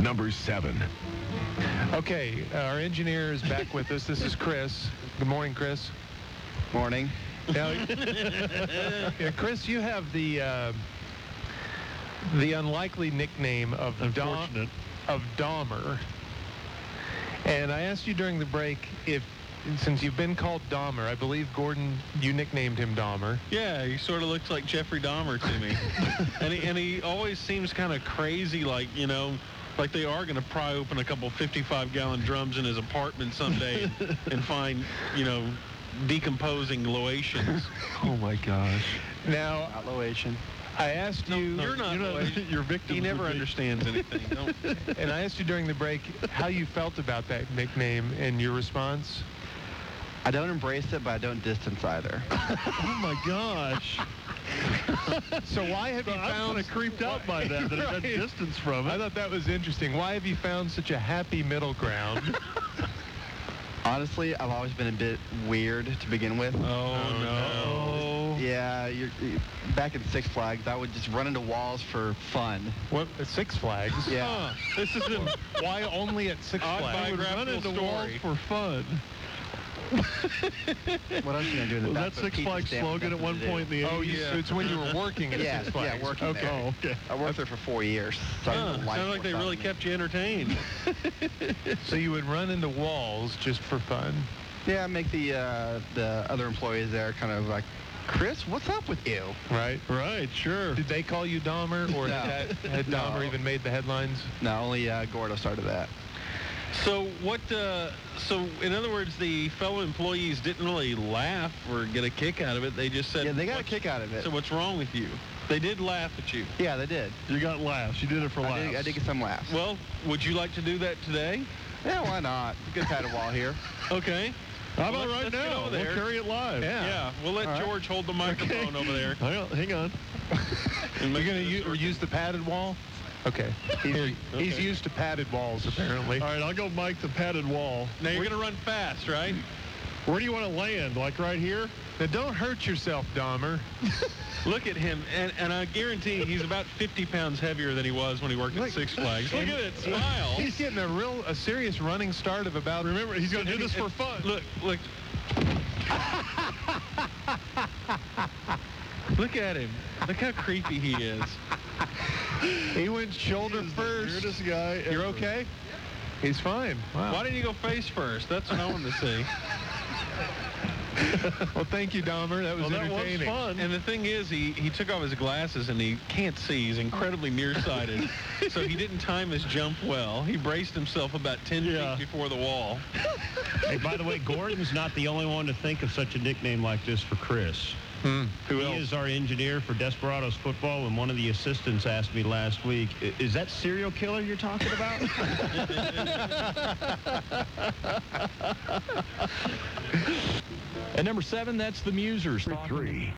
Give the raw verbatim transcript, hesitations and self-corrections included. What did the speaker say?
number seven. Okay, uh, our engineer is back with us. This is Chris. Good morning, Chris. Morning. Now, yeah, Chris, you have the uh, the unlikely nickname of Dom- of Dahmer. And I asked you during the break if, since you've been called Dahmer, I believe, Gordon, you nicknamed him Dahmer. Yeah, he sort of looks like Jeffrey Dahmer to me. and, he, and he always seems kind of crazy, like, you know, like they are going to pry open a couple fifty-five gallon drums in his apartment someday and, and find, you know, decomposing Loations. Oh, my gosh. Now, Not Loation. I asked you... No, you're not Loation. Your victim. He never understands anything. Don't. And I asked you during the break how you felt about that nickname, and your response? I don't embrace it, but I don't distance either. Oh, my gosh. So why have you I'm found... kind of creeped out by that, that Right. that distance from it. I thought that was interesting. Why have you found such a happy middle ground? Honestly, I've always been a bit weird to begin with. Oh, no. Yeah, you're, you back in Six Flags, I would just run into walls for fun. What, at Six Flags? Yeah. Huh. This is a Why only at Six Odd Flags? biographical Run into walls story. for fun. What else can I do in the Was back? that but Six pizza Flags stand slogan at nothing one to do. point in the eighties? Oh, yeah. It's when you were working at Yeah, Six Flags. yeah, working Okay. there. Oh, okay. I worked there for four years. So I Huh, know life sounds like they works out really for me. kept you entertained. So you would run into walls just for fun? Yeah, make the uh, the other employees there kind of like, Chris, what's up with you? Right? Right, sure. Did they call you Dahmer, or No. had, had Dahmer No. even made the headlines? No, only uh, Gordo started that. So what? Uh, so in other words, the fellow employees didn't really laugh or get a kick out of it. They just said, Yeah, they got a "What's- kick out of it. So what's wrong with you?" They did laugh at you. Yeah, they did. You got laughs. You did it for I laughs. did, I did get some laughs. Well, would you like to do that today? Yeah, why not? Good padded wall here. Okay. How about Let's- right let's get now? over We'll there. carry it live. Yeah. Yeah, we'll let All right. George hold the microphone over there. Hang on. Hang on. And You're make going to this use, or work. use the padded wall? Okay. Here, He's Okay. used to padded walls, apparently. All right, I'll go Mike the padded wall. Now you're going to run fast, right? Where do you want to land? Like right here? Now, don't hurt yourself, Dahmer. Look at him, and, and I guarantee he's about fifty pounds heavier than he was when he worked at Look. Six Flags. Look at that smile. He's getting a real, a serious running start of about... Remember, he's going to do this for fun. Look, look. Look at him. Look how creepy he is. He went shoulder He's the first. weirdest guy You're ever. okay? He's fine. Wow. Why didn't you go face first? That's what I wanted to see. Well, thank you, Dahmer. That was Well, that was entertaining. fun. And the thing is, he, he took off his glasses and he can't see. He's incredibly nearsighted. So he didn't time his jump well. He braced himself about ten Yeah. feet before the wall. Hey, by the way, Gordon's not the only one to think of such a nickname like this for Chris. Hmm. Who He else? is our engineer for Desperados football, and one of the assistants asked me last week, "I- is that serial killer you're talking about?" At number seven, that's the Musers. Three.